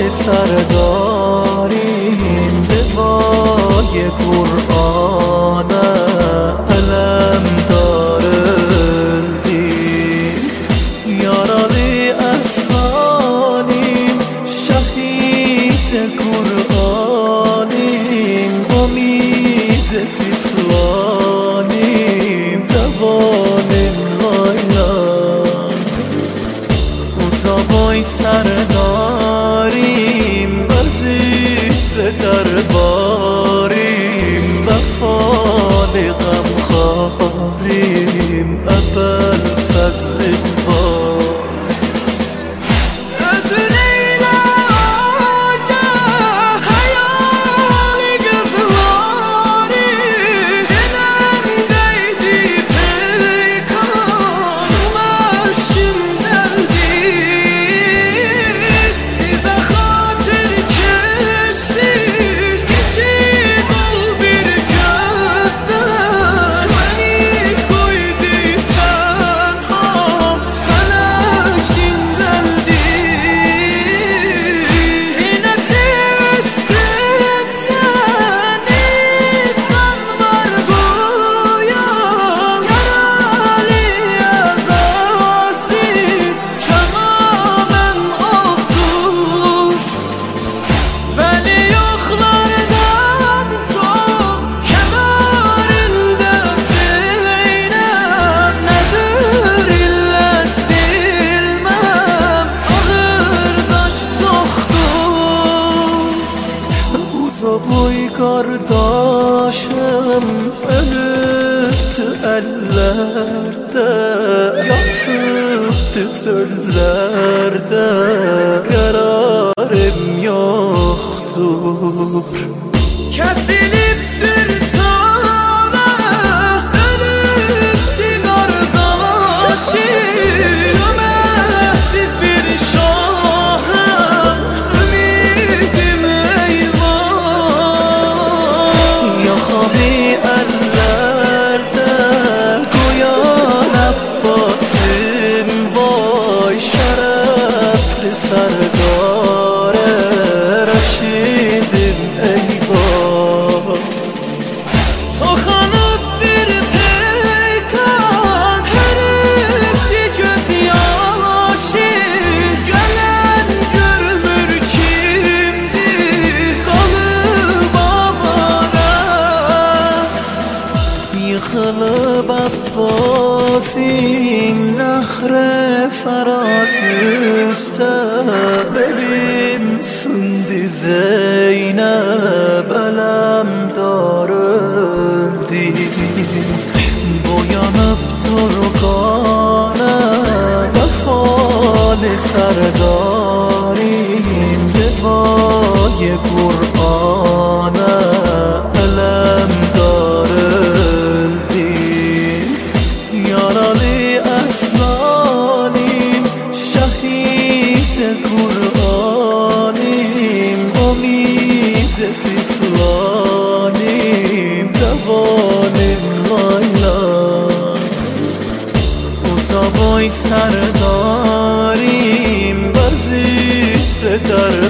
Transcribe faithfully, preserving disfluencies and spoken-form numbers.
سرداریم به وای قرآن علم دارلدیم یارالی اسمانیم شهید قرآنیم امید تفلانیم توانیم لایلان اتابای سرداریم وزیر درباریم وفال غمخواریم ابل فضل بار boy kardeşim ölüptü ellerde yatıptı çöllerde kararım yoktur kesiliptir tara ölüptü kardeşim ömersiz bir şaha ümidim Yahabi ellerde koyan Abbas'im vay şerefli serdare Reşidim eyvah Tokanıp bir peykan herifti göz yaşı Gelen görmür kimdi kalıp avara Yıkılıp Abbas'in nehre Ferhat üstte Belim sındı Zeynep elem darıldı Boyanıp durgana vefalı serdarim Levay Kur'an'a elem darıldı Yaralı esnanim şehit Kur'anim Umid tiflanim Devanim laylan Utaboy serdarim Bezir der